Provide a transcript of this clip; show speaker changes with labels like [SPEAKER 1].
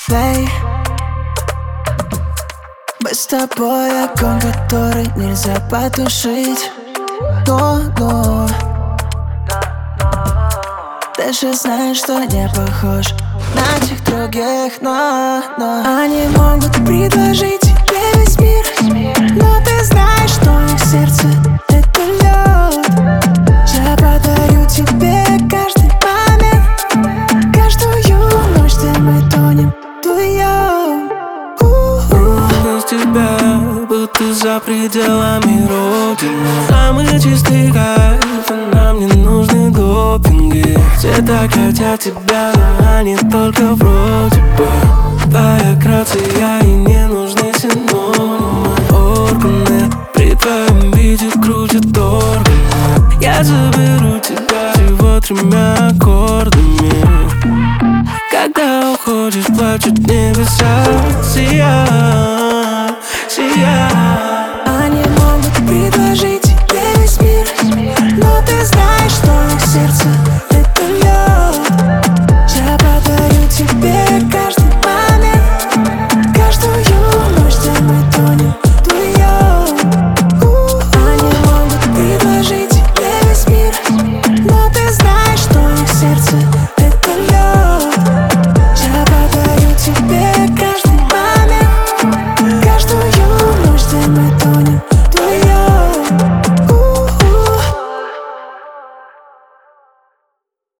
[SPEAKER 1] Эй, мы с тобой огонь, который нельзя потушить. Но ты же знаешь, что не похож на тех других, но они могут предложить тебе весь мир, но ты знаешь, что их сердце — это лед. Я подарю тебе каждый момент, каждую ночь, где мы тонем вдвоем.
[SPEAKER 2] Без тебя, будто за пределами родины. Самый чистый кайф, а нам не нужны допинги. Все так хотят тебя, но они только вроде бы. Твоя грация, и не нужны синонимы. Органы при твоем виде крутят органы. Я заберу тебя всего 3 аккордами. Когда уходишь, плачут небеса, сияют.